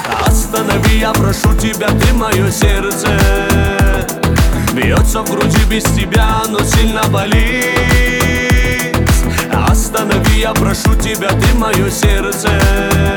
Останови, я прошу тебя, ты мое сердце. Бьется в груди без тебя, но сильно болит. Останови, я прошу тебя, ты мое сердце.